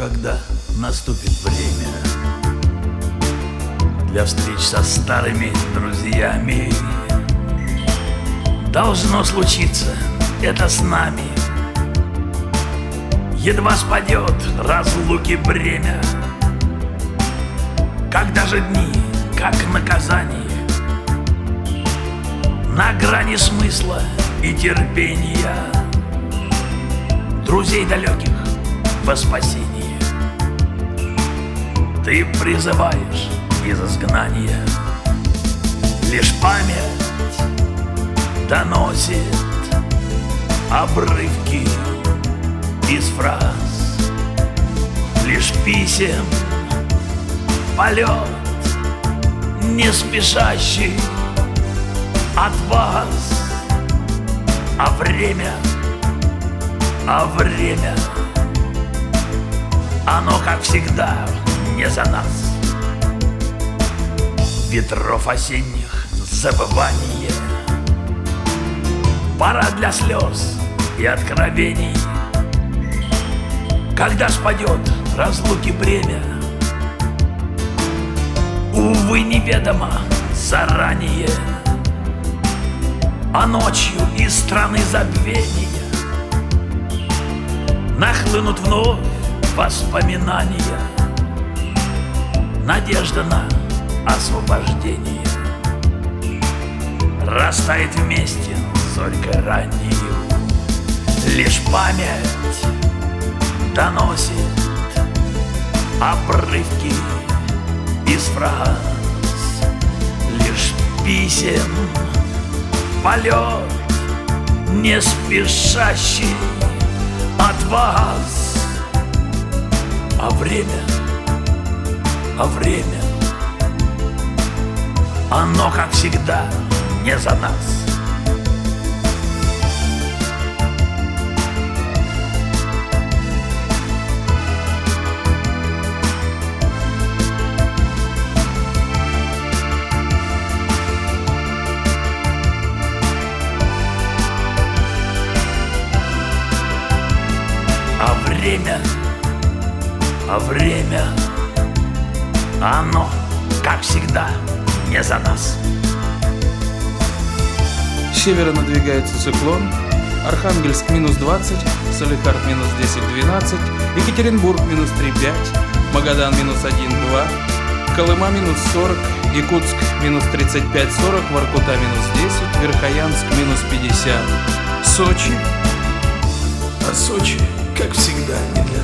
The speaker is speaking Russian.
когда наступит время для встреч со старыми друзьями. Должно случиться это с нами. Едва спадет разлуки бремя, когда же дни, как наказание, на грани смысла и терпения, друзей далеких во спасение ты призываешь из изгнания. Лишь память доносит обрывки из фраз, лишь писем полет не спешащий от вас. А время, оно, как всегда, не за нас. Ветров осенних забывание, пора для слез и откровений. Когда спадет разлуки бремя, увы, неведомо заранее, а ночью из страны забвения нахлынут вновь воспоминания, надежда на освобождение растает вместе с зорькой раннею. Лишь память доносит обрывки из фраз, лишь писем полет не спешащий от вас. А время, оно, как всегда, не за нас. А время, оно, как всегда, не за нас. С севера надвигается циклон. Архангельск минус 20, Салехард минус 10-12, Екатеринбург минус 3-5, Магадан минус 1-2, Колыма минус 40, Якутск минус 35-40, Воркута минус 10, Верхоянск минус 50, Сочи. А Сочи, как всегда, не для